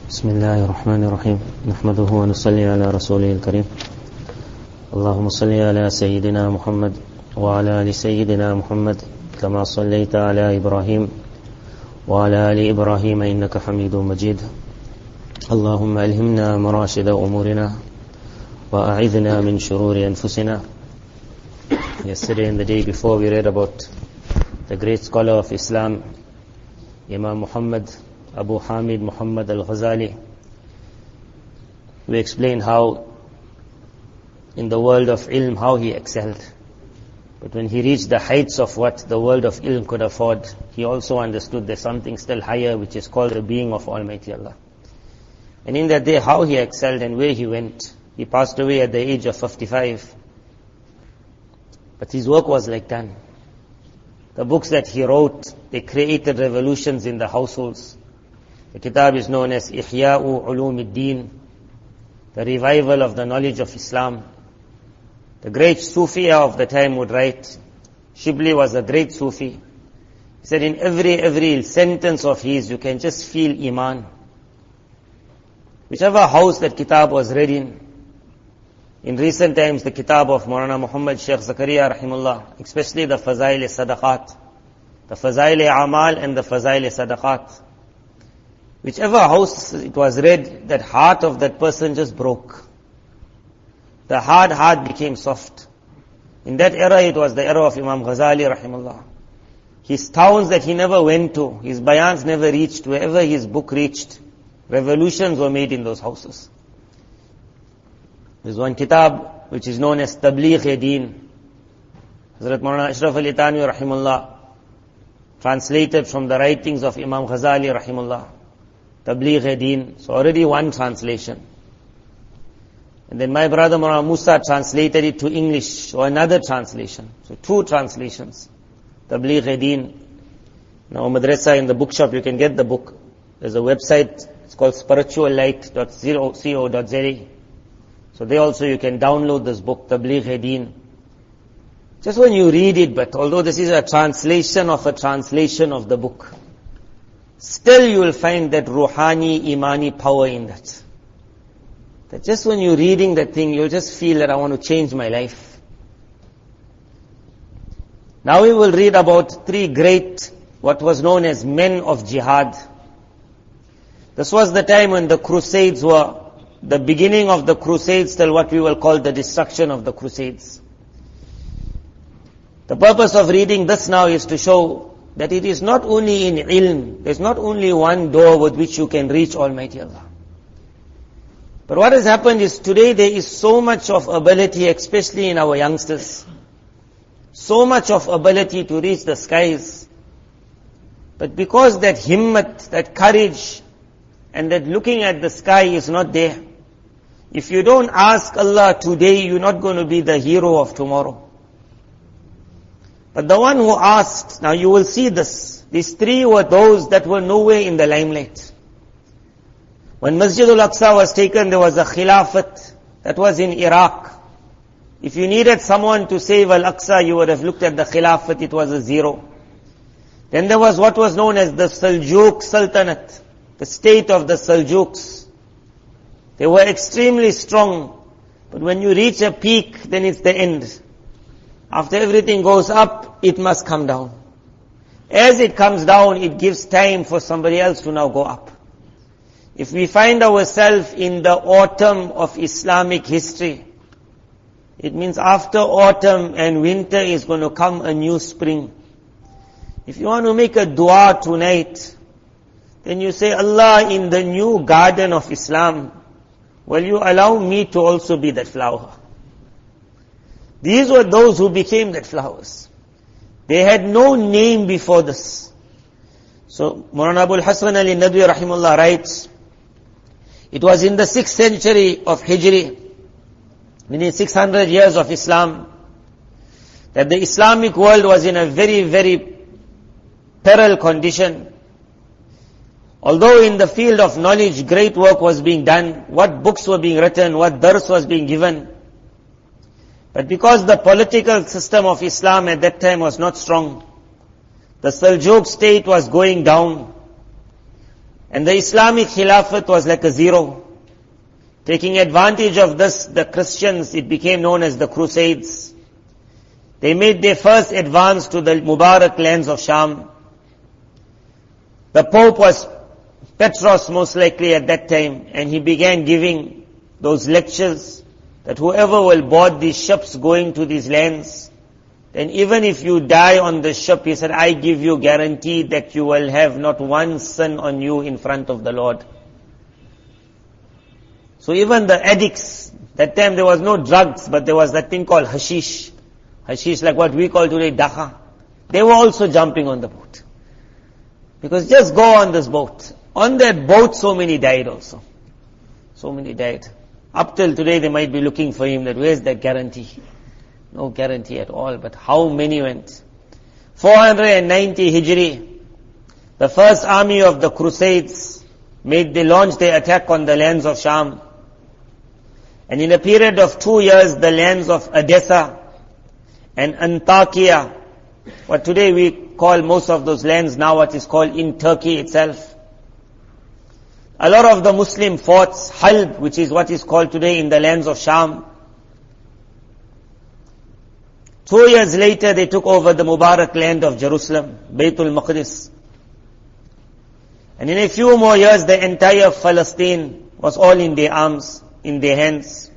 بسم الله الرحمن الرحيم نحمده ونصلي على رسوله الكريم اللهم صل على سيدنا محمد وعلى آل سيدنا محمد كما صليت على إبراهيم وعلى آل إبراهيم إنك حميد مجيد اللهم ألهمنا مراشد أمورنا وأعذنا من شرور أنفسنا. Yesterday and the day before we read about the great scholar of Islam, Imam Muhammad Abu Hamid Muhammad al-Ghazali. We explained how in the world of ilm, how he excelled. But when he reached the heights of what the world of ilm could afford, he also understood there's something still higher, which is called the being of Almighty Allah. And in that day, how he excelled and where he went. He passed away at the age of 55. But his work was like done. The books that he wrote, they created revolutions in the households. The kitab is known as Ihya'u Ulumuddin, the revival of the knowledge of Islam. The great Sufiya of the time would write, Shibli was a great Sufi. He said in every sentence of his, you can just feel Iman. Whichever house that kitab was read in recent times, the kitab of Maulana Muhammad Sheikh Zakaria rahimullah, especially the Fazail Sadaqat, the Fazail Amal and the Fazail Sadaqat. Whichever house it was read, that heart of that person just broke. The hard heart became soft. In that era, it was the era of Imam Ghazali rahimahullah. His towns that he never went to, his bayans never reached, wherever his book reached, revolutions were made in those houses. There's one kitab which is known as Tabligh-e-Deen. Hazrat Maulana Ashraf Ali Thanwi rahimahullah translated from the writings of Imam Ghazali rahimahullah. Tabligh-e-Deen. So already one translation. And then my brother Maulana Musa translated it to English, or another translation. So two translations. Tabligh-e-Deen. Now madrasa, in the bookshop you can get the book. There's a website, it's called spirituallight.co.za. So there also you can download this book, Tabligh-e-Deen. Just when you read it, but although this is a translation of the book, still you will find that ruhani, imani power in that. That just when you're reading that thing, you'll just feel that I want to change my life. Now we will read about three great, what was known as men of jihad. This was the time when the crusades were, the beginning of the crusades till what we will call the destruction of the crusades. The purpose of reading this now is to show that it is not only in ilm, there's not only one door with which you can reach Almighty Allah. But what has happened is today there is so much of ability, especially in our youngsters, so much of ability to reach the skies. But because that himmat, that courage, and that looking at the sky is not there, if you don't ask Allah today, you're not going to be the hero of tomorrow. But the one who asked, now you will see this. These three were those that were nowhere in the limelight. When Masjid al-Aqsa was taken, there was a khilafat that was in Iraq. If you needed someone to save al-Aqsa, you would have looked at the khilafat, it was a zero. Then there was what was known as the Seljuk Sultanate, the state of the Seljuks. They were extremely strong, but when you reach a peak, then it's the end. After everything goes up, it must come down. As it comes down, it gives time for somebody else to now go up. If we find ourselves in the autumn of Islamic history, it means after autumn and winter is going to come a new spring. If you want to make a dua tonight, then you say, Allah, in the new garden of Islam, will you allow me to also be that flower? These were those who became that flowers. They had no name before this. So Maulana Abul Hasan Ali Nadwi rahimullah writes, it was in the 6th century of Hijri, meaning 600 years of Islam, that the Islamic world was in a very, very peril condition. Although in the field of knowledge great work was being done, what books were being written, what dars was being given, but because the political system of Islam at that time was not strong, the Seljuk state was going down. And the Islamic Khilafat was like a zero. Taking advantage of this, the Christians, it became known as the Crusades. They made their first advance to the Mubarak lands of Sham. The Pope was Petros most likely at that time, and he began giving those lectures that whoever will board these ships going to these lands, then even if you die on the ship, he said, I give you guarantee that you will have not one sin on you in front of the Lord. So even the addicts, that time there was no drugs, but there was that thing called hashish. Hashish like what we call today dakha. They were also jumping on the boat. Because just go on this boat. On that boat so many died also. So many died. Up till today they might be looking for him, that where's that guarantee? No guarantee at all, but how many went? 490 Hijri, the first army of the Crusades they launched their attack on the lands of Sham. And in a period of 2 years, the lands of Edessa and Antakya, what today we call most of those lands now what is called in Turkey itself. A lot of the Muslim forts, Halb, which is what is called today in the lands of Sham. 2 years later, they took over the Mubarak land of Jerusalem, Baytul Maqdis. And in a few more years, the entire Palestine was all in their arms, in their hands.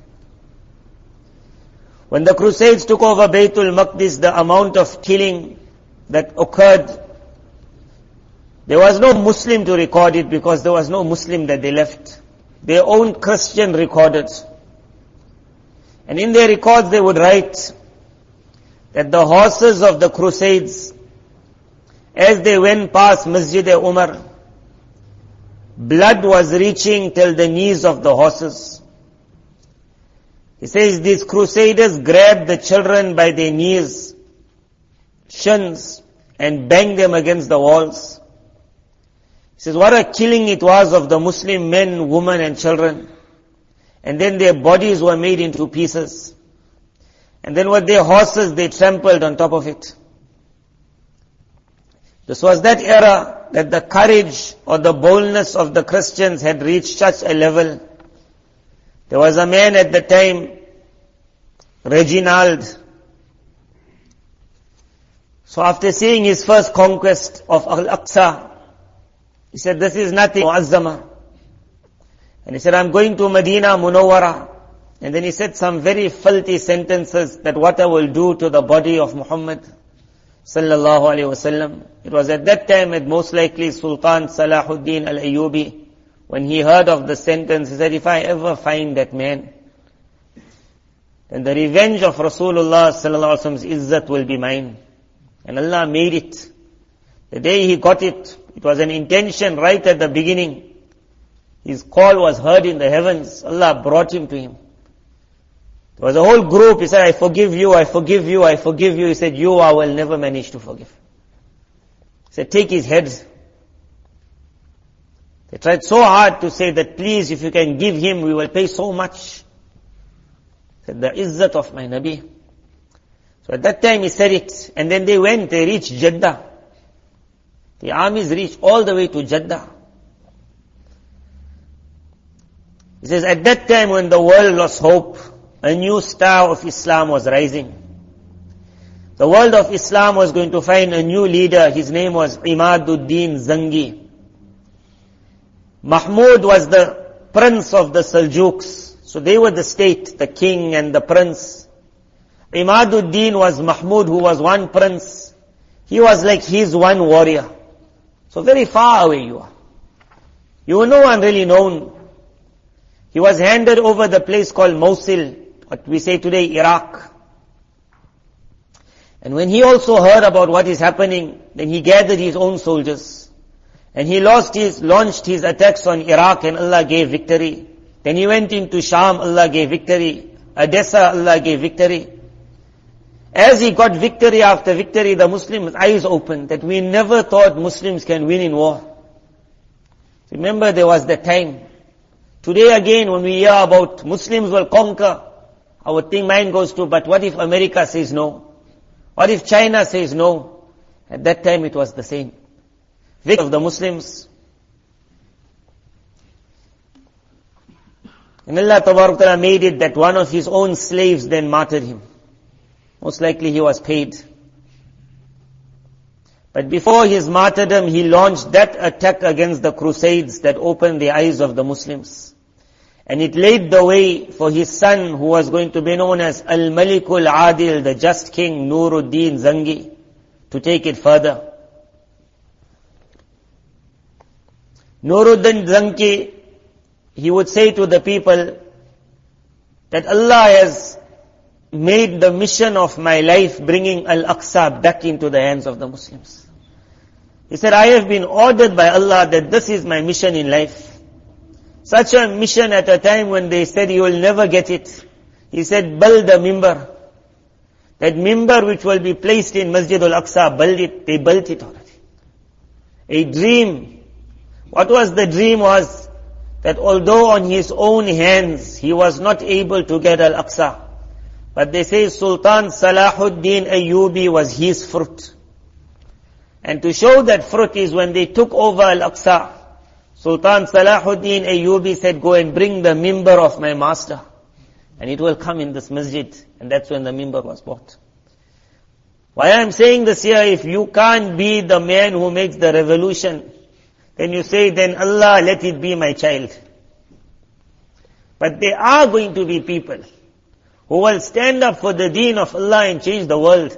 When the Crusades took over Baytul Maqdis, the amount of killing that occurred, there was no Muslim to record it because there was no Muslim that they left. Their own Christian recorded. And in their records they would write that the horses of the Crusades, as they went past Masjid-e-Umar, blood was reaching till the knees of the horses. He says these Crusaders grabbed the children by their knees, shins, and banged them against the walls. He says what a killing it was of the Muslim men, women and children. And then their bodies were made into pieces. And then with their horses they trampled on top of it. This was that era that the courage or the boldness of the Christians had reached such a level. There was a man at the time, Reginald. So after seeing his first conquest of Al-Aqsa, he said, this is nothing, Mu'azzama. And he said, I'm going to Medina Munawwara. And then he said some very filthy sentences that what I will do to the body of Muhammad sallallahu alaihi wasallam. It was at that time that most likely Sultan Salahuddin al-Ayyubi, when he heard of the sentence, he said, if I ever find that man, then the revenge of Rasulullah sallallahu alaihi wasallam's izzat will be mine. And Allah made it. The day he got it, it was an intention right at the beginning. His call was heard in the heavens. Allah brought him to him. There was a whole group. He said, I forgive you, I forgive you, I forgive you. He said, you I will never manage to forgive. He said, take his head. They tried so hard to say that please, if you can give him, we will pay so much. He said, the izzat of my Nabi. So at that time he said it. And then they went, they reached Jeddah. The armies reached all the way to Jeddah. He says, at that time when the world lost hope, a new star of Islam was rising. The world of Islam was going to find a new leader. His name was Imaduddin Zangi. Mahmud was the prince of the Seljuks. So they were the state, the king and the prince. Imaduddin was Mahmud, who was one prince. He was like his one warrior. So very far away you are. You were no one really known. He was handed over the place called Mosul, what we say today Iraq. And when he also heard about what is happening, then he gathered his own soldiers. And he launched his attacks on Iraq and Allah gave victory. Then he went into Sham, Allah gave victory. Edessa, Allah gave victory. As he got victory after victory, the Muslims' eyes opened that we never thought Muslims can win in war. Remember there was that time. Today again when we hear about Muslims will conquer, our mind goes to, but what if America says no? What if China says no? At that time it was the same. Victory of the Muslims. And Allah Ta'ala made it that one of his own slaves then martyred him. Most likely he was paid. But before his martyrdom, he launched that attack against the Crusades that opened the eyes of the Muslims. And it laid the way for his son, who was going to be known as Al-Malikul Adil, the just king, Nuruddin Zangi, to take it further. Nuruddin Zangi, he would say to the people that Allah has made the mission of my life bringing Al-Aqsa back into the hands of the Muslims. He said, I have been ordered by Allah that this is my mission in life. Such a mission at a time when they said you will never get it. He said, build the mimbar. That mimbar which will be placed in Masjid al-Aqsa, build it. They built it already. A dream. What was the dream was that although on his own hands he was not able to get Al-Aqsa, but they say Sultan Salahuddin Ayyubi was his fruit. And to show that fruit is when they took over Al-Aqsa, Sultan Salahuddin Ayyubi said, go and bring the mimbar of my master. And it will come in this masjid. And that's when the mimbar was bought. Why I'm saying this here, if you can't be the man who makes the revolution, then you say, then Allah, let it be my child. But there are going to be people who will stand up for the deen of Allah and change the world.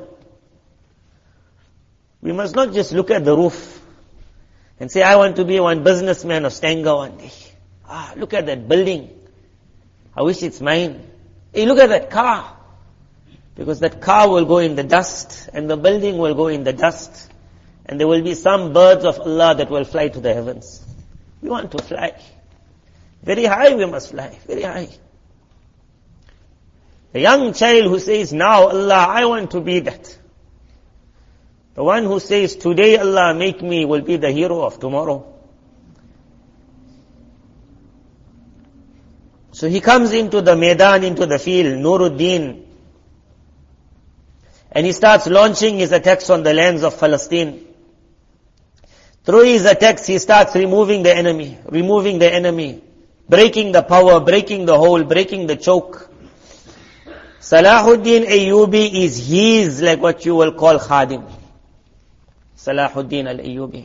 We must not just look at the roof and say, I want to be one businessman of Stanger one day. Look at that building. I wish it's mine. Hey, look at that car. Because that car will go in the dust and the building will go in the dust. And there will be some birds of Allah that will fly to the heavens. We want to fly. Very high we must fly. Very high. The young child who says, now Allah, I want to be that. The one who says, today Allah make me, will be the hero of tomorrow. So he comes into the Maidan, into the field, Nuruddin, and he starts launching his attacks on the lands of Palestine. Through his attacks, he starts removing the enemy, breaking the power, breaking the hole, breaking the choke. Salahuddin Ayyubi is his, like what you will call Khadim. Salahuddin al-Ayyubi.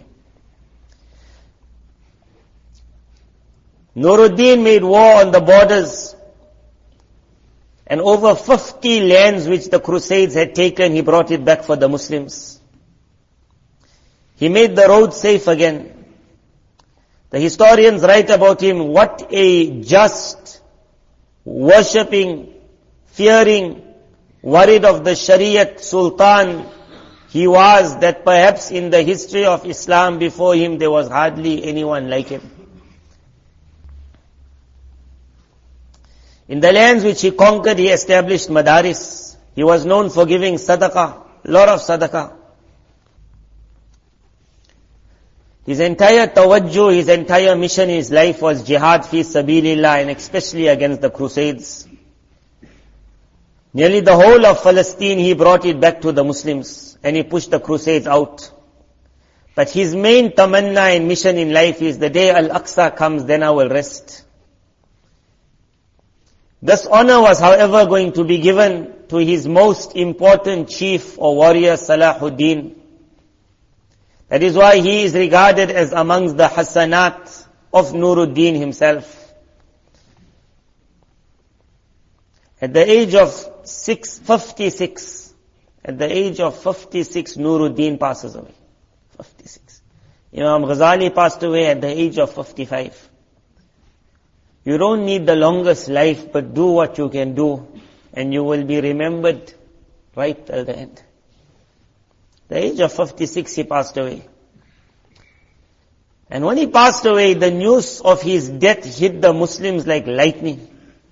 Nuruddin made war on the borders, and over 50 lands which the Crusades had taken, he brought it back for the Muslims. He made the road safe again. The historians write about him, what a just, worshipping, fearing, worried of the Shariat Sultan he was, that perhaps in the history of Islam before him there was hardly anyone like him. In the lands which he conquered, he established madaris. He was known for giving sadaqah, a lot of sadaqah. His entire tawajjuh, his entire mission in his life was jihad fi sabilillah, and especially against the Crusades. Nearly the whole of Palestine, he brought it back to the Muslims, and he pushed the Crusades out. But his main tamanna and mission in life is, the day Al-Aqsa comes, then I will rest. This honor was, however, going to be given to his most important chief or warrior, Salahuddin. That is why he is regarded as amongst the Hasanat of Nuruddin himself. At the age of 56, Nuruddin passes away. 56. Imam Ghazali passed away at the age of 55. You don't need the longest life, but do what you can do, and you will be remembered right till the end. The age of 56, he passed away. And when he passed away, the news of his death hit the Muslims like lightning.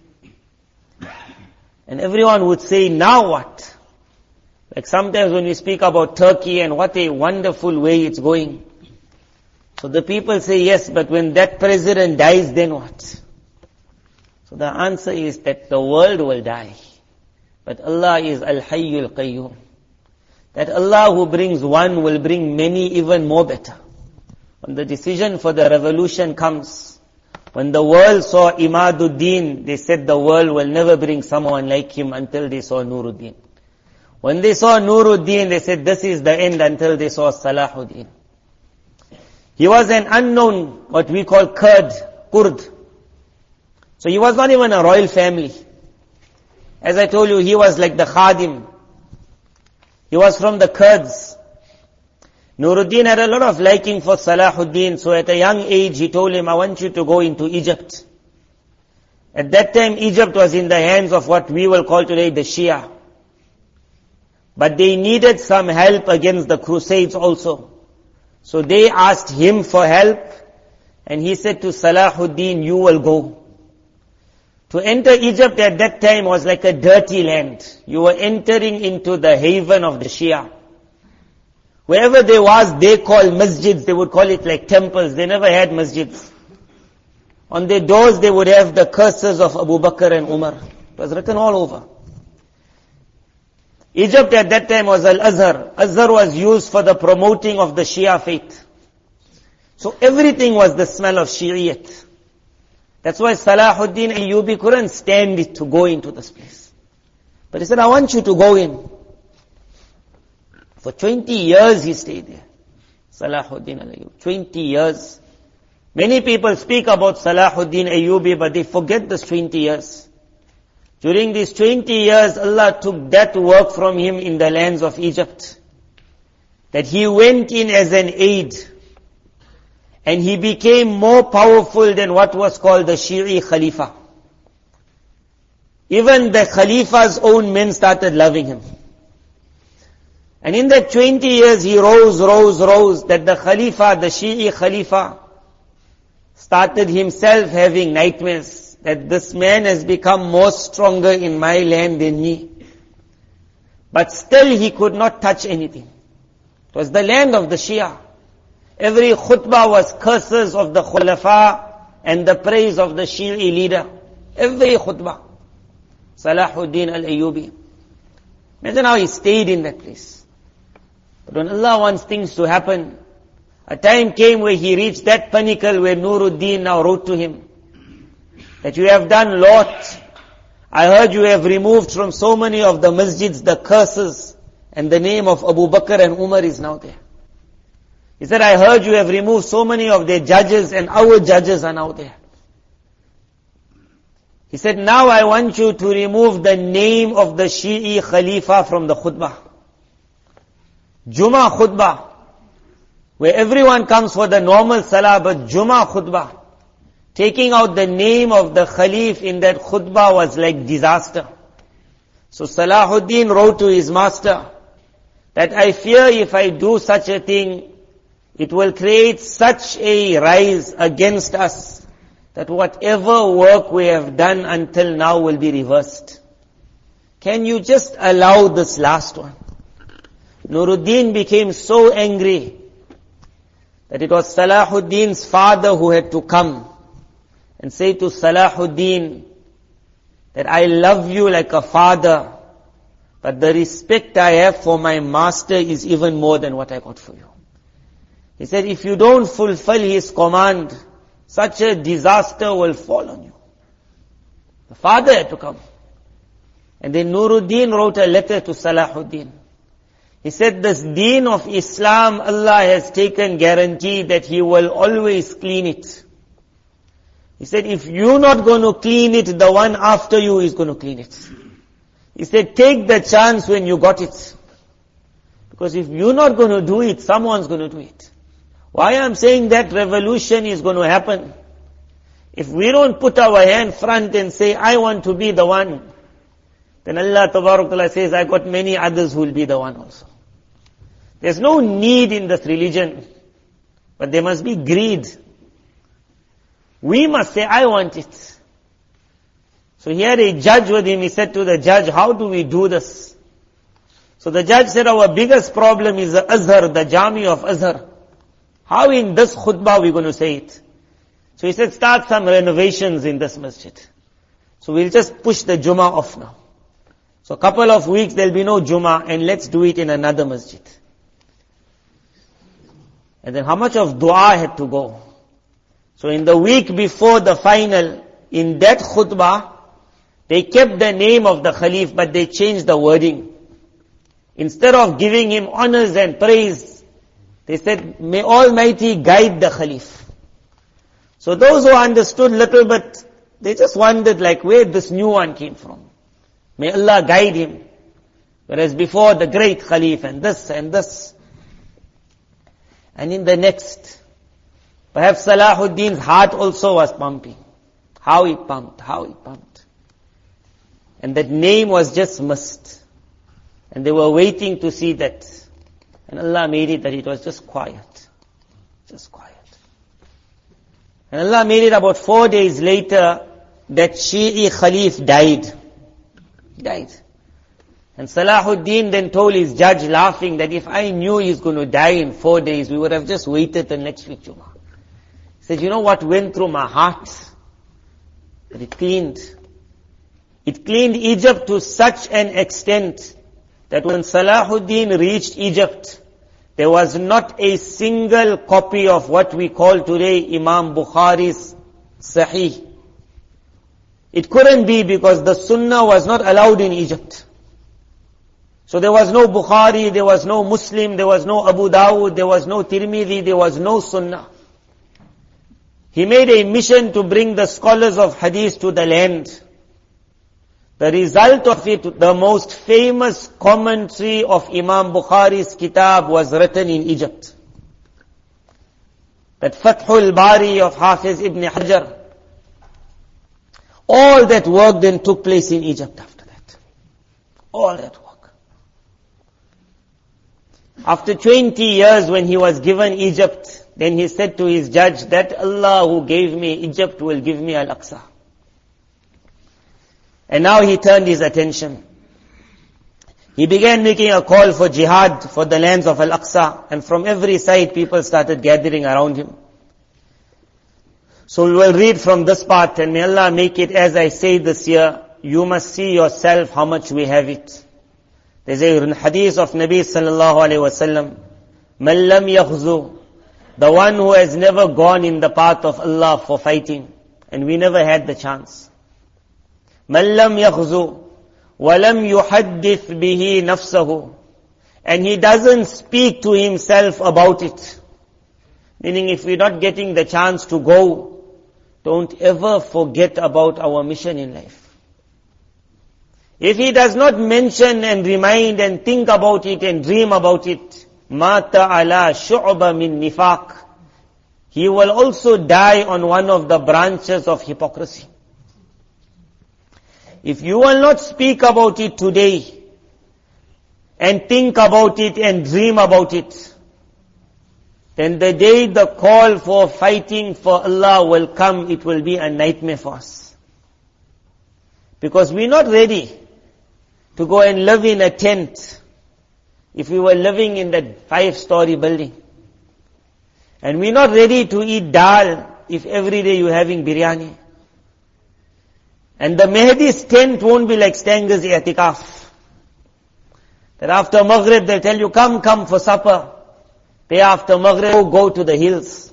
And everyone would say, now what? Like sometimes when we speak about Turkey and what a wonderful way it's going. So the people say, yes, but when that president dies, then what? So the answer is that the world will die. But Allah is Al-Hayyul Qayyum. That Allah who brings one will bring many even more better. When the decision for the revolution comes, When the world saw Imaduddin, they said the world will never bring someone like him until they saw Nuruddin. When they saw Nuruddin, they said this is the end until they saw Salahuddin. He was an unknown, what we call Kurd. So he was not even a royal family. As I told you, he was like the Khadim. He was from the Kurds. Nuruddin had a lot of liking for Salahuddin, so at a young age he told him, I want you to go into Egypt. At that time Egypt was in the hands of what we will call today the Shia. But they needed some help against the Crusades also. So they asked him for help, and he said to Salahuddin, you will go. To enter Egypt at that time was like a dirty land. You were entering into the haven of the Shia. Wherever there was, they called masjids, they would call it like temples. They never had masjids. On their doors they would have the curses of Abu Bakr and Umar. It was written all over. Egypt at that time was Al-Azhar. Azhar was used for the promoting of the Shia faith. So everything was the smell of Shi'iyat. That's why Salahuddin Ayyubi couldn't stand it to go into this place. But he said, I want you to go in. For 20 years he stayed there. Salahuddin Ayyubi. 20 years. Many people speak about Salahuddin Ayyubi, but they forget this 20 years. During these 20 years, Allah took that work from him in the lands of Egypt. That he went in as an aide. And he became more powerful than what was called the Shi'i Khalifa. Even the Khalifa's own men started loving him. And in that 20 years, he rose, that the Khalifa, the Shi'i Khalifa, started himself having nightmares. That this man has become more stronger in my land than me. But still he could not touch anything. It was the land of the Shia. Every khutbah was curses of the Khulafa and the praise of the Shi'i leader. Every khutbah. Salahuddin al-Ayyubi. Imagine how he stayed in that place. But when Allah wants things to happen, a time came where he reached that pinnacle where Nuruddin now wrote to him, that you have done lot. I heard you have removed from so many of the masjids the curses, and the name of Abu Bakr and Umar is now there. He said, I heard you have removed so many of their judges, and our judges are now there. He said, now I want you to remove the name of the Shi'i Khalifa from the khutbah. Jummah khutbah, where everyone comes for the normal salah, but Jummah khutbah, taking out the name of the Khalif in that khutbah was like disaster. So Salahuddin wrote to his master that I fear if I do such a thing, it will create such a rise against us that whatever work we have done until now will be reversed. Can you just allow this last one? Nuruddin became so angry that it was Salahuddin's father who had to come and say to Salahuddin that I love you like a father, but the respect I have for my master is even more than what I got for you. He said, if you don't fulfill his command, such a disaster will fall on you. The father had to come. And then Nuruddin wrote a letter to Salahuddin. He said, this deen of Islam, Allah has taken guarantee that He will always clean it. He said, if you're not going to clean it, the one after you is going to clean it. He said, take the chance when you got it. Because if you're not going to do it, someone's going to do it. Why I'm saying that revolution is going to happen? If we don't put our hand front and say, I want to be the one, then Allah Ta'ala says, I got many others who will be the one also. There's no need in this religion, but there must be greed. We must say, I want it. So he had a judge with him. He said to the judge, how do we do this? So the judge said, our biggest problem is the Azhar, the Jami of Azhar. How in this khutbah we going to say it? So he said, start some renovations in this masjid. So we'll just push the Jummah off now. So a couple of weeks there'll be no Jummah, and let's do it in another masjid. And then how much of dua had to go? So in the week before the final, in that khutbah, they kept the name of the Khalif, but they changed the wording. Instead of giving him honors and praise, they said, may Almighty guide the Khalif. So those who understood little bit, they just wondered like where this new one came from. May Allah guide him. Whereas before the great Khalif and this and this. And in the next, perhaps Salahuddin's heart also was pumping. How he pumped. And that name was just missed. And they were waiting to see that. And Allah made it that it was just quiet. Just quiet. And Allah made it about 4 days later that Shi'i Khalif died. And Salahuddin then told his judge, laughing, that if I knew he's going to die in 4 days, we would have just waited till next week Jummah. He said, you know what went through my heart? That it cleaned. It cleaned Egypt to such an extent that when Salahuddin reached Egypt, there was not a single copy of what we call today Imam Bukhari's Sahih. It couldn't be because the Sunnah was not allowed in Egypt. So there was no Bukhari, there was no Muslim, there was no Abu Dawud, there was no Tirmidhi, there was no Sunnah. He made a mission to bring the scholars of Hadith to the land. The result of it, the most famous commentary of Imam Bukhari's kitab was written in Egypt. That Fathul Bari of Hafiz ibn Hajar. All that work then took place in Egypt after that. All that work. After 20 years when he was given Egypt, then he said to his judge that Allah who gave me Egypt will give me Al-Aqsa. And now he turned his attention. He began making a call for jihad for the lands of Al-Aqsa, and from every side people started gathering around him. So we will read from this part, and may Allah make it as I say this year. You must see yourself how much we have it. There's a hadith of Nabi sallallahu alaihi wasallam, Man lam yaghzu, the one who has never gone in the path of Allah for fighting, and we never had the chance. Man lam yaghzu, wa lam yuhaddith bihi nafsahu, and he doesn't speak to himself about it. Meaning if we're not getting the chance to go, don't ever forget about our mission in life. If he does not mention and remind and think about it and dream about it, mata ala shu'ba min nifaq, he will also die on one of the branches of hypocrisy. If you will not speak about it today, and think about it and dream about it, then the day the call for fighting for Allah will come, it will be a nightmare for us. Because we're not ready to go and live in a tent if we were living in that 5-story building. And we're not ready to eat dal if every day you're having biryani. And the Mahdi's tent won't be like Stanger's i'tikaf. That after Maghrib they'll tell you, come for supper. Day after Maghrib, go to the hills.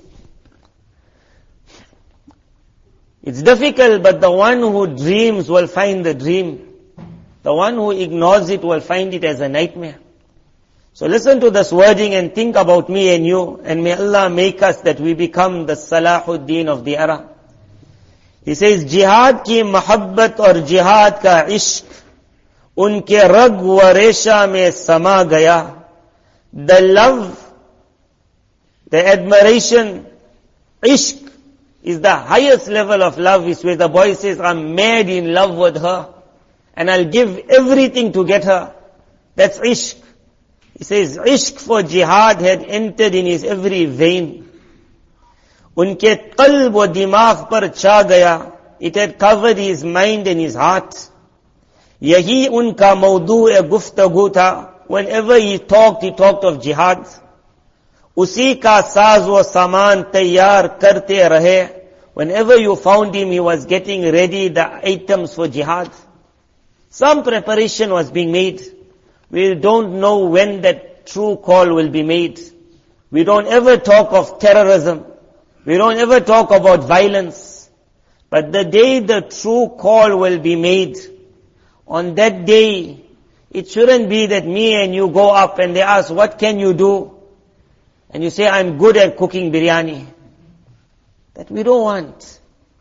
It's difficult, but the one who dreams will find the dream. The one who ignores it will find it as a nightmare. So listen to this wording and think about me and you, and may Allah make us that we become the Salahuddin of the era. He says, jihad ki mahabbat aur jihad ka ishq, unke rag wa resha mein sama gaya. The love, the admiration, ishq is the highest level of love, is where the boy says, I'm mad in love with her, and I'll give everything to get her. That's ishq. He says, ishq for jihad had entered in his every vein. Unke qalb wa dimagh par cha gaya. It had covered his mind and his heart. Yahi unka mawdu-e guftagu tha. Whenever he talked of jihad. Usi ka saaz wa saman tayyar karte rahe. Whenever you found him, he was getting ready the items for jihad. Some preparation was being made. We don't know when that true call will be made. We don't ever talk of terrorism. We don't ever talk about violence. But the day the true call will be made, on that day, it shouldn't be that me and you go up and they ask, what can you do? And you say, I'm good at cooking biryani. That we don't want.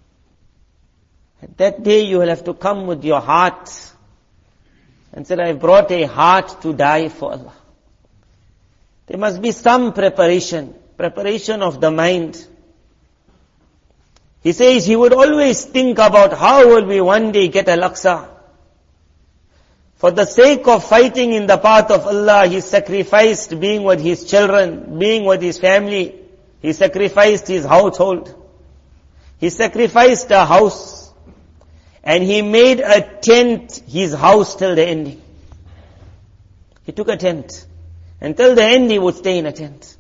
At that day you will have to come with your heart and say, I've brought a heart to die for Allah. There must be some preparation of the mind. He says he would always think about how will we one day get Al-Aqsa. For the sake of fighting in the path of Allah, he sacrificed being with his children, being with his family. He sacrificed his household. He sacrificed a house. And he made a tent his house till the ending. He took a tent. Until the end he would stay in a tent.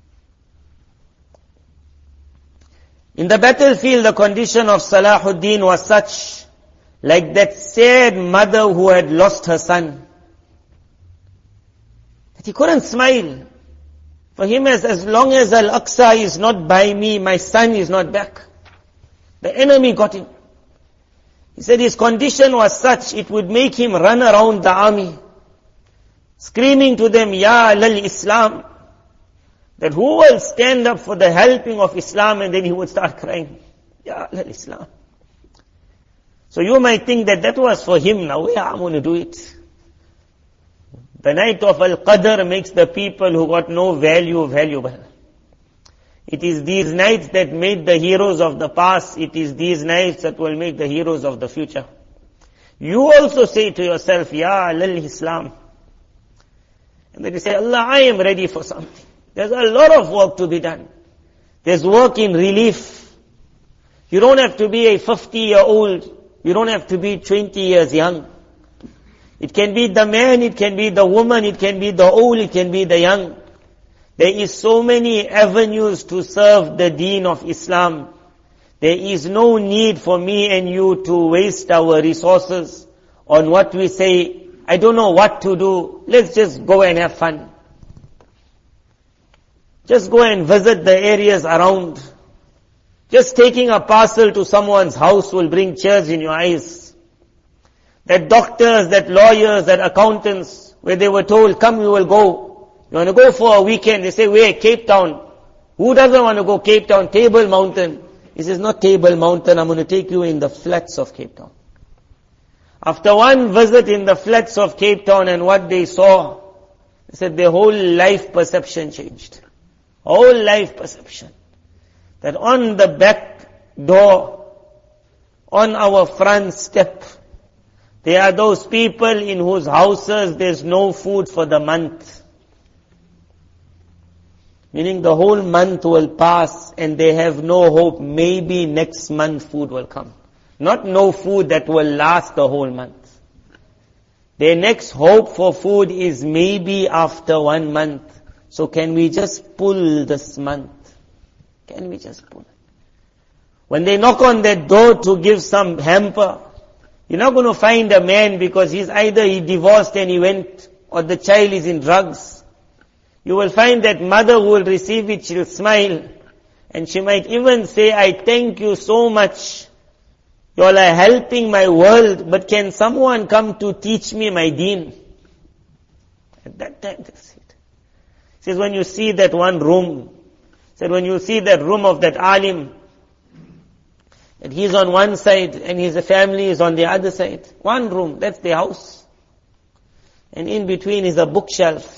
In the battlefield, the condition of Salahuddin was such, like that sad mother who had lost her son, that he couldn't smile. For him, as long as Al-Aqsa is not by me, my son is not back. The enemy got him. He said his condition was such, it would make him run around the army, screaming to them, Ya Lal-Islam, that who will stand up for the helping of Islam, and then he would start crying, Ya Lal-Islam. So you might think that that was for him. Now, yeah, I'm going to do it. The night of Al-Qadr makes the people who got no value valuable. It is these nights that made the heroes of the past. It is these nights that will make the heroes of the future. You also say to yourself, Ya Lal-Islam. And then you say, Allah, I am ready for something. There's a lot of work to be done. There's work in relief. You don't have to be a 50-year-old. You don't have to be 20 years young. It can be the man, it can be the woman, it can be the old, it can be the young. There is so many avenues to serve the deen of Islam. There is no need for me and you to waste our resources on what we say, I don't know what to do. Let's just go and have fun. Just go and visit the areas around. Just taking a parcel to someone's house will bring tears in your eyes. That doctors, that lawyers, that accountants, where they were told, come, we will go. You want to go for a weekend? They say, where? Cape Town. Who doesn't want to go Cape Town? Table Mountain. He says, not Table Mountain, I'm going to take you in the flats of Cape Town. After one visit in the flats of Cape Town and what they saw, they said their whole life perception changed. Whole life perception. That on the back door, on our front step, there are those people in whose houses there's no food for the month. Meaning the whole month will pass and they have no hope. Maybe next month food will come. Not no food that will last the whole month. Their next hope for food is maybe after 1 month. So can we just pull this month? Can we just pull it? When they knock on that door to give some hamper, you're not going to find a man because he divorced and he went, or the child is in drugs. You will find that mother who will receive it, she'll smile. And she might even say, I thank you so much. You all are helping my world, but can someone come to teach me my deen? At that time, that's it. He says, when you see that one room, said when you see that room of that alim, that he's on one side and his family is on the other side. One room, that's the house. And in between is a bookshelf.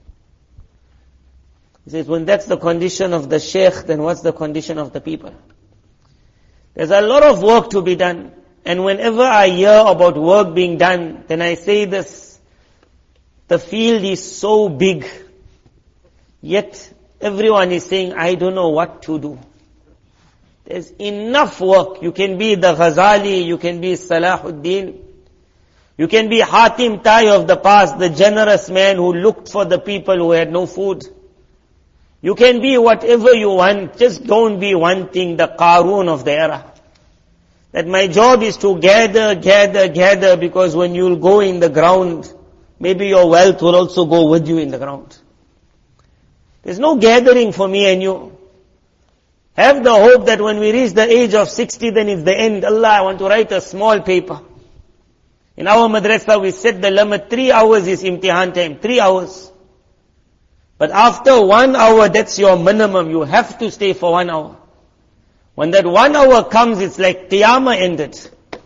He says, when that's the condition of the sheikh, then what's the condition of the people? There's a lot of work to be done. And whenever I hear about work being done, then I say this, the field is so big, yet everyone is saying, I don't know what to do. There's enough work. You can be the Ghazali, you can be Salahuddin, you can be Hatim Tai of the past, the generous man who looked for the people who had no food. You can be whatever you want, just don't be wanting the Qarun of the era. That my job is to gather, because when you'll go in the ground, maybe your wealth will also go with you in the ground. There's no gathering for me and you. Have the hope that when we reach the age of 60, then it's the end. Allah, I want to write a small paper. In our madrasa, we set the limit, 3 hours is imtihan time, 3 hours. But after 1 hour, that's your minimum. You have to stay for 1 hour. When that 1 hour comes, it's like Qiyamah ended.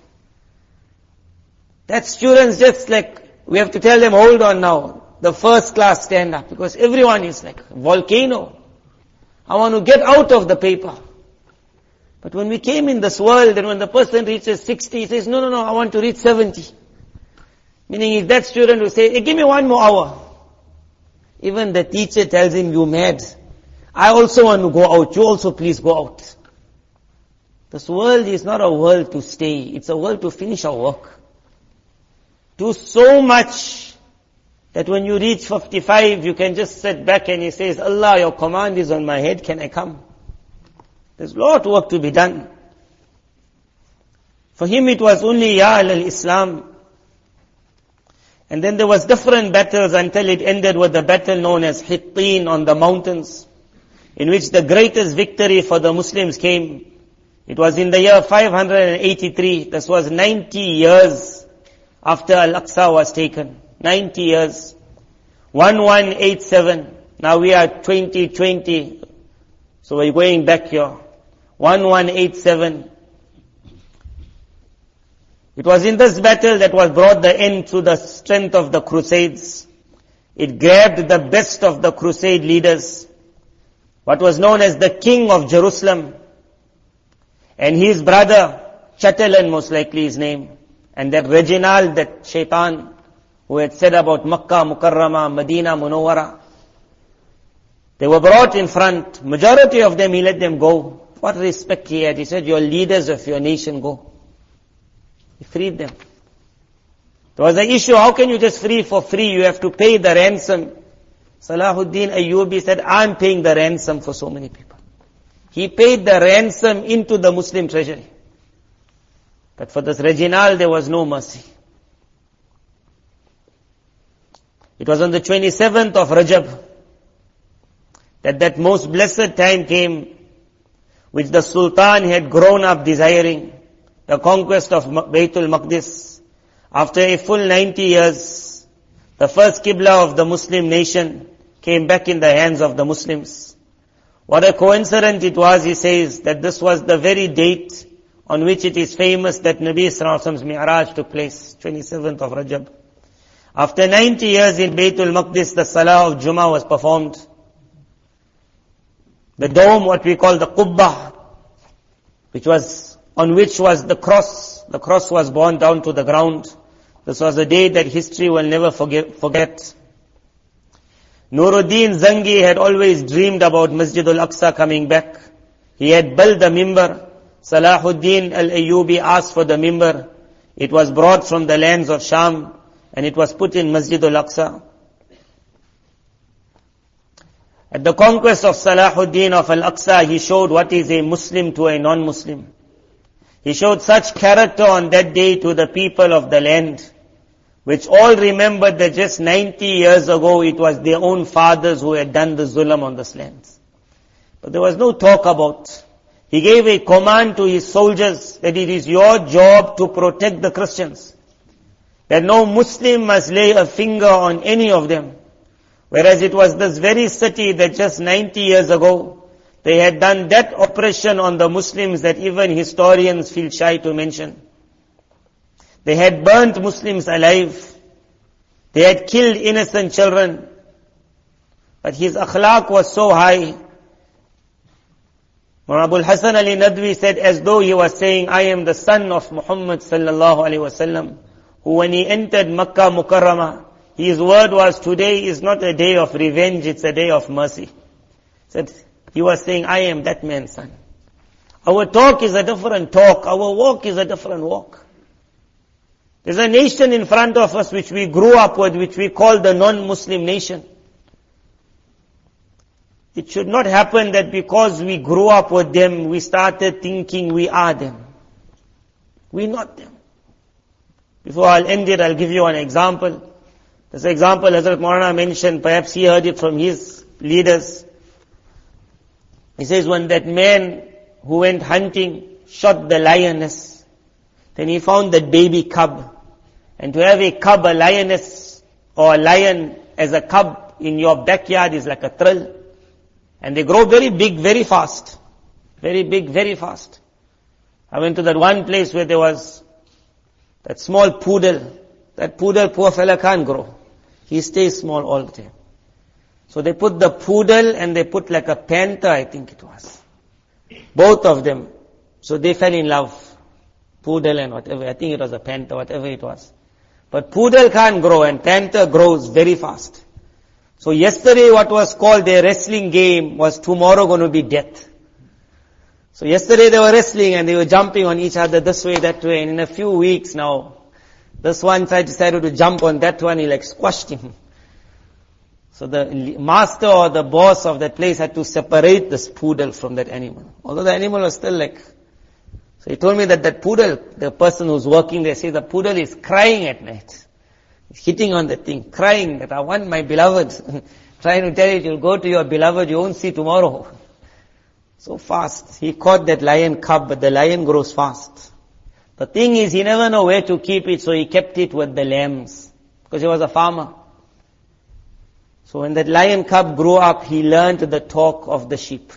That students just like, we have to tell them, hold on now. The first class stand up. Because everyone is like a volcano. I want to get out of the paper. But when we came in this world, and when the person reaches 60, he says, no, I want to reach 70. Meaning if that student will say, hey, give me 1 more hour. Even the teacher tells him, you mad. I also want to go out. You also please go out. This world is not a world to stay. It's a world to finish our work. Do so much that when you reach 55, you can just sit back and he says, Allah, your command is on my head, can I come? There's a lot of work to be done. For him it was only Ya al-Islam. And then there was different battles until it ended with the battle known as Hittin on the mountains, in which the greatest victory for the Muslims came. It was in the year 583. This was 90 years after Al-Aqsa was taken. 90 years. 1187. Now we are 2020. So we're going back here. 1187. It was in this battle that was brought the end to the strength of the Crusades. It grabbed the best of the Crusade leaders. What was known as the King of Jerusalem. And his brother, Chatelain most likely his name. And that Reginald, that shaitan, who had said about Makkah, Mukarramah, Medina, Munawwara. They were brought in front. Majority of them, he let them go. What respect he had. He said, your leaders of your nation go. He freed them. There was an issue, how can you just free for free? You have to pay the ransom. Salahuddin Ayyubi said, I'm paying the ransom for so many people. He paid the ransom into the Muslim treasury. But for this Reginald, there was no mercy. It was on the 27th of Rajab that most blessed time came, which the Sultan had grown up desiring, the conquest of Baytul Maqdis. After a full 90 years, the first Qibla of the Muslim nation came back in the hands of the Muslims. What a coincidence it was, he says, that this was the very date on which it is famous that Nabi Sallallahu Alaihi Wasallam's Mi'raj took place, 27th of Rajab. After 90 years in Baytul Maqdis, the Salah of Jummah was performed. The dome, what we call the Qubbah, on which was the cross. The cross was borne down to the ground. This was a day that history will never forget. Nuruddin Zangi had always dreamed about Masjid al-Aqsa coming back. He had built the mimbar. Salahuddin al-Ayyubi asked for the mimbar. It was brought from the lands of Sham and it was put in Masjid al-Aqsa. At the conquest of Salahuddin of Al-Aqsa, he showed what is a Muslim to a non-Muslim. He showed such character on that day to the people of the land, which all remembered that just 90 years ago it was their own fathers who had done the zulm on this land. But there was no talk about. He gave a command to his soldiers that it is your job to protect the Christians. That no Muslim must lay a finger on any of them. Whereas it was this very city that just 90 years ago, they had done that oppression on the Muslims that even historians feel shy to mention. They had burnt Muslims alive. They had killed innocent children. But his akhlaq was so high. Abu Hassan Ali Nadwi said as though he was saying, I am the son of Muhammad sallallahu alaihi wasallam, who when he entered Makkah Mukarramah, his word was, today is not a day of revenge, it's a day of mercy. He was saying, I am that man's son. Our talk is a different talk. Our walk is a different walk. There's a nation in front of us which we grew up with, which we call the non-Muslim nation. It should not happen that because we grew up with them, we started thinking we are them. We're not them. Before I'll end it, I'll give you an example. This example Hazrat Maulana mentioned, perhaps he heard it from his leaders. He says when that man who went hunting shot the lioness, then he found that baby cub. And to have a cub, a lioness or a lion as a cub in your backyard is like a thrill. And they grow very big, very fast. Very big, very fast. I went to that one place where there was that small poodle. That poodle, poor fella, can't grow. He stays small all the time. So they put the poodle and they put like a panther, I think it was. Both of them. So they fell in love. Poodle and whatever. I think it was a panther, whatever it was. But poodle can't grow and panther grows very fast. So yesterday what was called their wrestling game was tomorrow going to be death. So yesterday they were wrestling and they were jumping on each other this way, that way. And in a few weeks now, this one side decided to jump on that one, he like squashed him. So the master or the boss of that place had to separate this poodle from that animal. Although the animal was still like, so he told me that poodle, the person who's working there, says the poodle is crying at night. He's hitting on the thing, crying that I want my beloved. Trying to tell it, you'll go to your beloved, you won't see tomorrow. So fast. He caught that lion cub, but the lion grows fast. The thing is, he never know where to keep it, so he kept it with the lambs. Because he was a farmer. So when that lion cub grew up, he learned the talk of the sheep.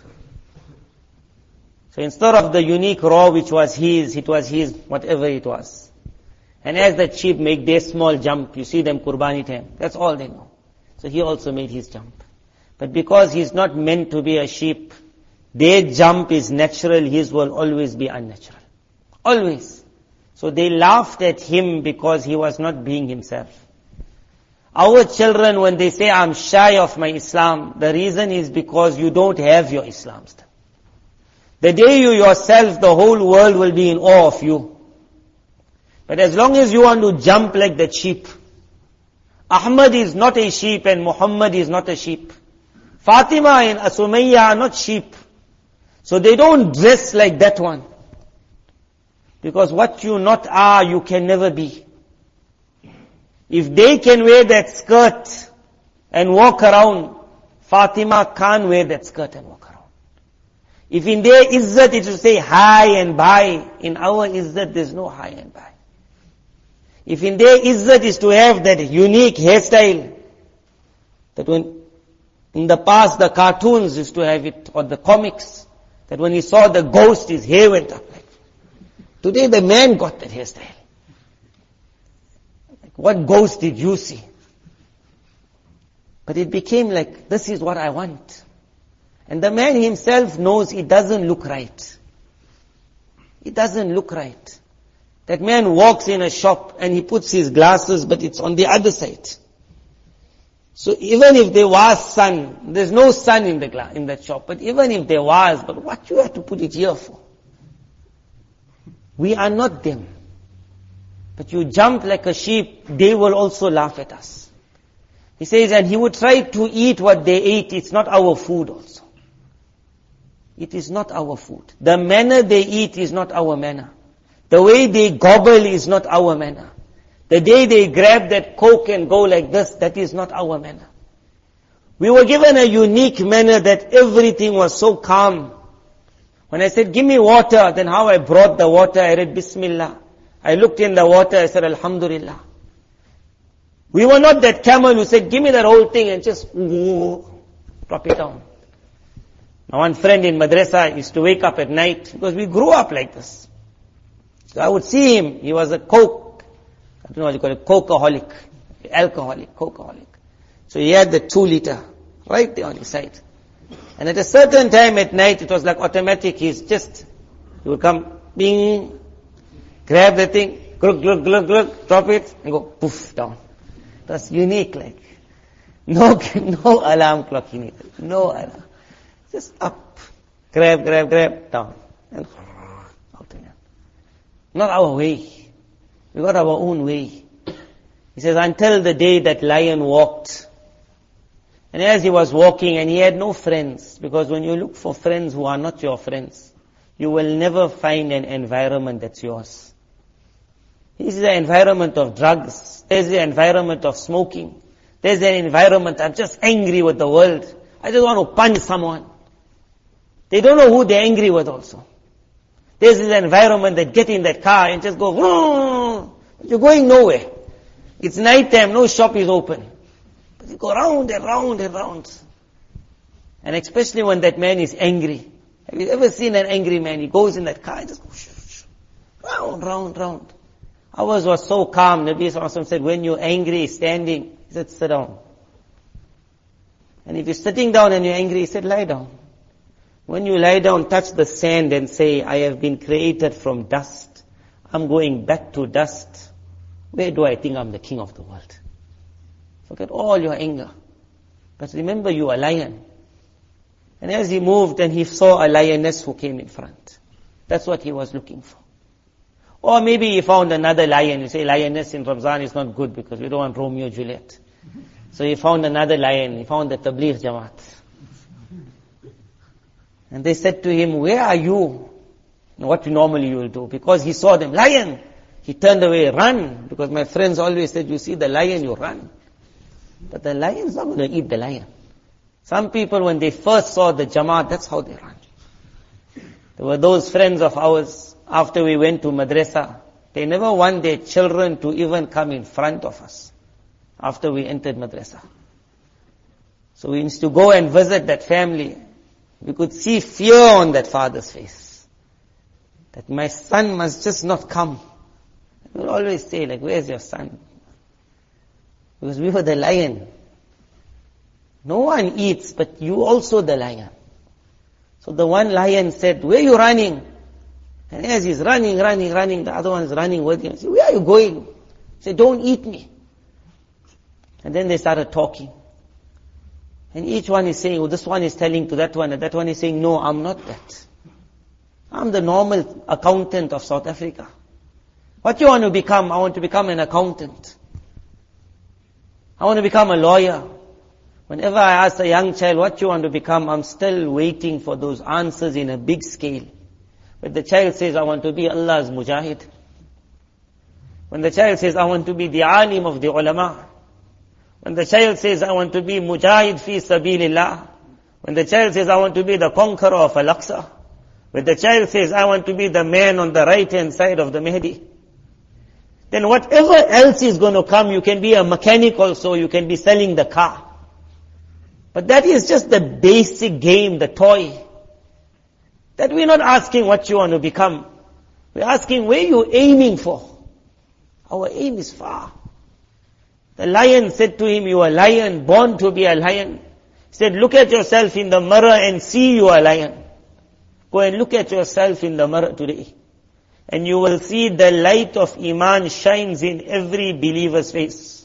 So instead of the unique raw which was his, it was his, whatever it was. And as the sheep make their small jump, you see them Qurbani time, that's all they know. So he also made his jump. But because he's not meant to be a sheep, their jump is natural, his will always be unnatural. Always. So they laughed at him because he was not being himself. Our children, when they say, I'm shy of my Islam, the reason is because you don't have your Islam still. The day you yourself, the whole world will be in awe of you. But as long as you want to jump like the sheep, Ahmad is not a sheep and Muhammad is not a sheep. Fatima and Sumayya are not sheep. So they don't dress like that one. Because what you not are, you can never be. If they can wear that skirt and walk around, Fatima can't wear that skirt and walk around. If in their izzat it is to say hi and bye, in our izzat there's no hi and bye. If in their izzat is to have that unique hairstyle, that when in the past the cartoons used to have it, or the comics, that when he saw the ghost his hair went up. Today the man got that hairstyle. What ghost did you see? But it became like, this is what I want. And the man himself knows it doesn't look right. It doesn't look right. That man walks in a shop and he puts his glasses, but it's on the other side. So even if there was sun, there's no sun in that shop, but even if there was, but what you have to put it here for? We are not them. But you jump like a sheep, they will also laugh at us. He says, and he would try to eat what they ate. It's not our food also. It is not our food. The manner they eat is not our manner. The way they gobble is not our manner. The day they grab that coke and go like this, that is not our manner. We were given a unique manner that everything was so calm. When I said, give me water, then how I brought the water, I read Bismillah. I looked in the water, I said, Alhamdulillah. We were not that camel who said, give me that whole thing and just drop it down. Now one friend in madrasa used to wake up at night, because we grew up like this. So I would see him, he was a coke, I don't know what you call it, cokeaholic, cokeaholic. So he had the 2 liter, right there on his side. And at a certain time at night, it was like automatic, he would come, bing, grab the thing, glug, glug, glug, glug, drop it, and go poof, down. That's unique, like. No alarm clock he needed. No alarm. Just up, grab, down. And out again. Not our way. We got our own way. He says, until the day that lion walked. And as he was walking, and he had no friends, because when you look for friends who are not your friends, you will never find an environment that's yours. This is the environment of drugs. There's the environment of smoking. There's an environment, I'm just angry with the world. I just want to punch someone. They don't know who they're angry with also. There's this environment that get in that car and just go, vroom. You're going nowhere. It's night time, no shop is open. But you go round and round and round. And especially when that man is angry. Have you ever seen an angry man? He goes in that car and just goes round, round, round. Ours was so calm. Nabi Sallallahu Alaihi Wasallam said, when you're angry, standing, he said, sit down. And if you're sitting down and you're angry, he said, lie down. When you lie down, touch the sand and say, I have been created from dust. I'm going back to dust. Where do I think I'm the king of the world? Forget all your anger. But remember, you are a lion. And as he moved and he saw a lioness who came in front. That's what he was looking for. Or maybe he found another lion. You say lioness in Ramzan is not good because we don't want Romeo and Juliet. So he found another lion. He found the Tabligh Jamaat. And they said to him, where are you? And what normally you will do. Because he saw them, lion. He turned away, run. Because my friends always said, you see the lion, you run. But the lion is not going to eat the lion. Some people, when they first saw the Jamaat, that's how they run. There were those friends of ours, after we went to madrasa, they never want their children to even come in front of us after we entered madrasa. So we used to go and visit that family. We could see fear on that father's face. That my son must just not come. We would always say, like, where's your son? Because we were the lion. No one eats, but you also the lion. So the one lion said, where are you running? And as he's running, the other one is running with him. He said, where are you going? He said, don't eat me. And then they started talking. And each one is saying, this one is telling to that one, and that one is saying, no, I'm not that. I'm the normal accountant of South Africa. What do you want to become? I want to become an accountant. I want to become a lawyer. Whenever I ask a young child, what do you want to become? I'm still waiting for those answers in a big scale. But the child says, I want to be Allah's mujahid. When the child says, I want to be the alim of the ulama. When the child says, I want to be mujahid fi sabilillah. When the child says, I want to be the conqueror of Al-Aqsa. When the child says, I want to be the man on the right hand side of the Mahdi. Then whatever else is going to come, you can be a mechanic also, you can be selling the car. But that is just the basic game, the toy. That we're not asking what you want to become. We're asking where you're aiming for. Our aim is far. The lion said to him, you are a lion, born to be a lion. He said, look at yourself in the mirror and see you are a lion. Go and look at yourself in the mirror today. And you will see the light of Iman shines in every believer's face.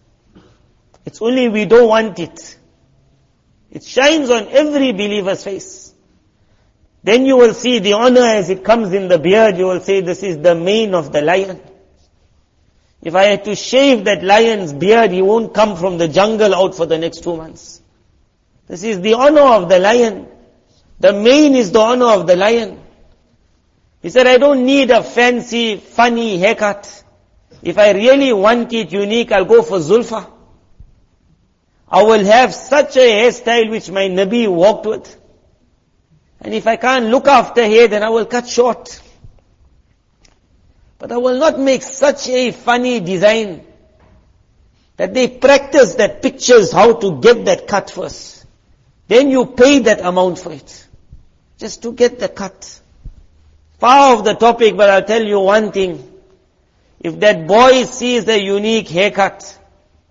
It's only we don't want it. It shines on every believer's face. Then you will see the honor as it comes in the beard. You will say, this is the mane of the lion. If I had to shave that lion's beard, he won't come from the jungle out for the next 2 months. This is the honor of the lion. The mane is the honor of the lion. He said, I don't need a fancy, funny haircut. If I really want it unique, I'll go for Zulfa. I will have such a hairstyle which my Nabi walked with. And if I can't look after hair, then I will cut short. But I will not make such a funny design that they practice that pictures how to get that cut first. Then you pay that amount for it. Just to get the cut. Far off the topic, but I'll tell you one thing. If that boy sees a unique haircut,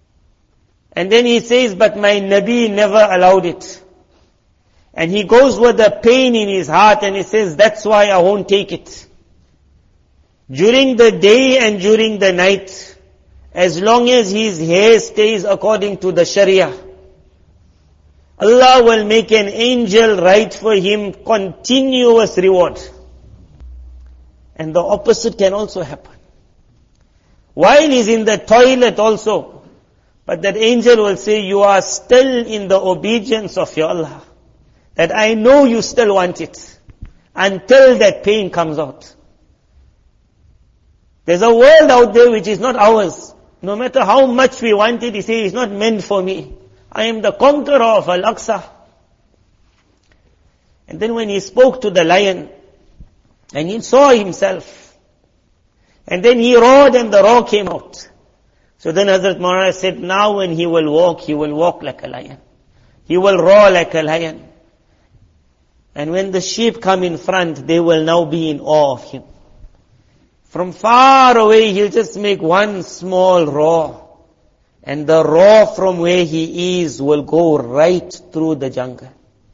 and then he says, but my Nabi never allowed it. And he goes with the pain in his heart and he says, that's why I won't take it. During the day and during the night, as long as his hair stays according to the Sharia, Allah will make an angel write for him continuous reward. And the opposite can also happen. While he's in the toilet also, but that angel will say, you are still in the obedience of your Allah. That I know you still want it. Until that pain comes out. There's a world out there which is not ours. No matter how much we want it, he says, it's not meant for me. I am the conqueror of Al-Aqsa. And then when he spoke to the lion, and he saw himself, and then he roared and the roar came out. So then Hazrat Maulana said, now when he will walk like a lion. He will roar like a lion. And when the sheep come in front, they will now be in awe of him. From far away, he'll just make one small roar. And the roar from where he is will go right through the jungle.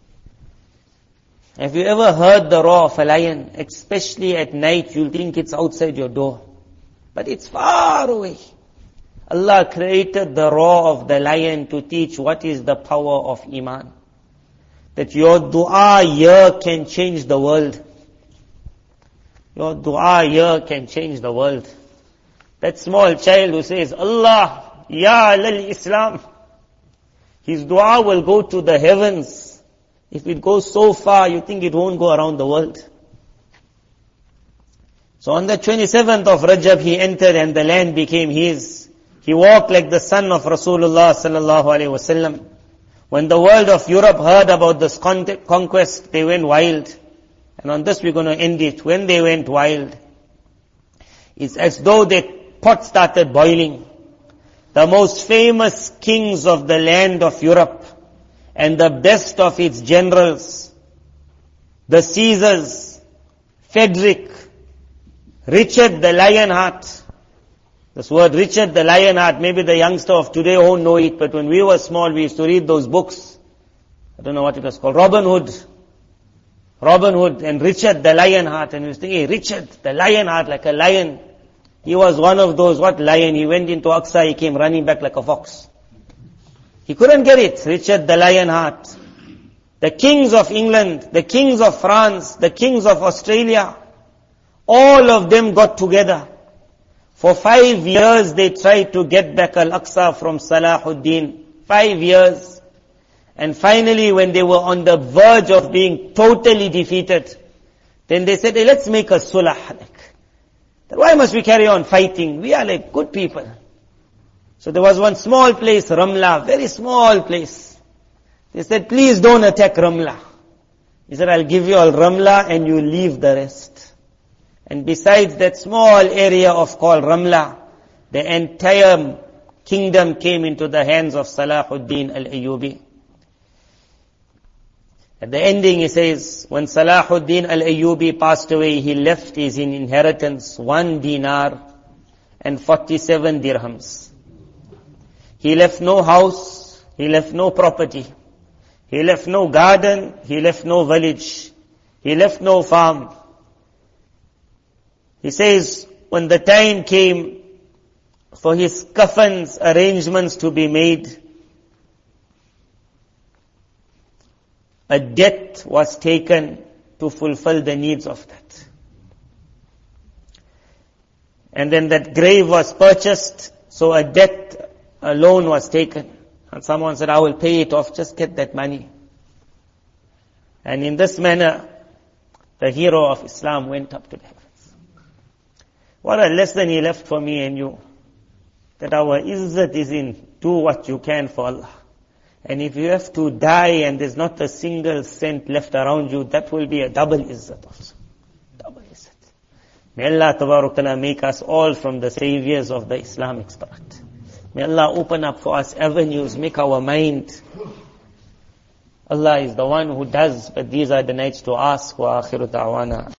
Have you ever heard the roar of a lion? Especially at night, you'll think it's outside your door. But it's far away. Allah created the roar of the lion to teach what is the power of Iman. That your dua here can change the world. Your dua here can change the world. That small child who says, Allah, Ya lal Islam, his dua will go to the heavens. If it goes so far, you think it won't go around the world. So on the 27th of Rajab, he entered and the land became his. He walked like the son of Rasulullah sallallahu alaihi wasallam. When the world of Europe heard about this conquest, they went wild. And on this we're going to end it. When they went wild, it's as though the pot started boiling. The most famous kings of the land of Europe and the best of its generals, the Caesars, Frederick, Richard the Lionheart. This word Richard the Lionheart, maybe the youngster of today won't know it, but when we were small, we used to read those books. I don't know what it was called. Robin Hood and Richard the Lionheart. And we used to think, hey, Richard the Lionheart, like a lion. He was one of those, what lion? He went into Aqsa, he came running back like a fox. He couldn't get it. Richard the Lionheart. The kings of England, the kings of France, the kings of Australia, all of them got together. For 5 years they tried to get back Al-Aqsa from Salahuddin. 5 years. And finally when they were on the verge of being totally defeated, then they said, hey, let's make a sulh. Why must we carry on fighting? We are like good people. So there was one small place, Ramla, very small place. They said, please don't attack Ramla. He said, I'll give you all Ramla and you leave the rest. And besides that small area of called Ramla, the entire kingdom came into the hands of Salahuddin al-Ayyubi. At the ending he says, when Salahuddin al-Ayyubi passed away, he left his inheritance 1 dinar and 47 dirhams. He left no house, he left no property, he left no garden, he left no village, he left no farm. He says, when the time came for his kafans arrangements to be made, a debt was taken to fulfill the needs of that. And then that grave was purchased, so a loan was taken. And someone said, I will pay it off, just get that money. And in this manner, the hero of Islam went up to the heavens. What a lesson he left for me and you. That our izzat is in do what you can for Allah. And if you have to die and there's not a single cent left around you, that will be a double izzat also. Double izzat. May Allah Tabarak Ta'ala make us all from the saviors of the Islamic spirit. May Allah open up for us avenues, make our mind. Allah is the one who does, but these are the nights to ask. Wa akhiru da'wana.